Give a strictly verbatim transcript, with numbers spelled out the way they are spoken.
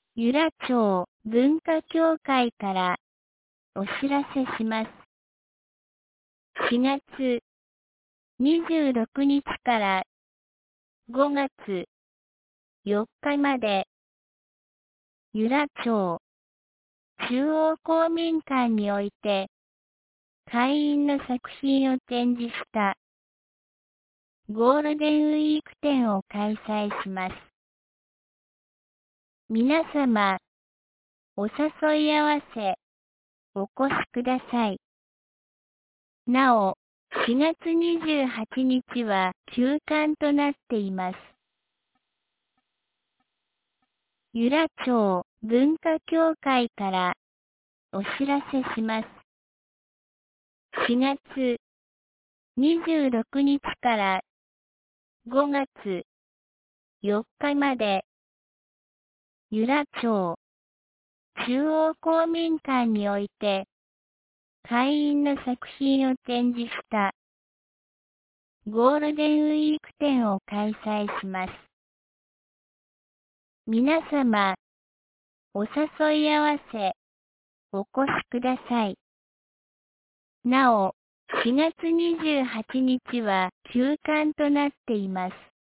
由良町文化協会からお知らせします。しがつにじゅうろくにちからごがつよっかまで、由良町中央公民館において、会員の作品を展示したゴールデンウィーク展を開催します。皆様、お誘い合わせ、お越しください。なお、しがつにじゅうはちにちは休館となっています。由良町文化協会からお知らせします。しがつにじゅうろくにちからごがつよっかまで、由良町中央公民館において、会員の作品を展示したゴールデンウィーク展を開催します。皆様、お誘い合わせ、お越しください。なお、しがつにじゅうはちにちは休館となっています。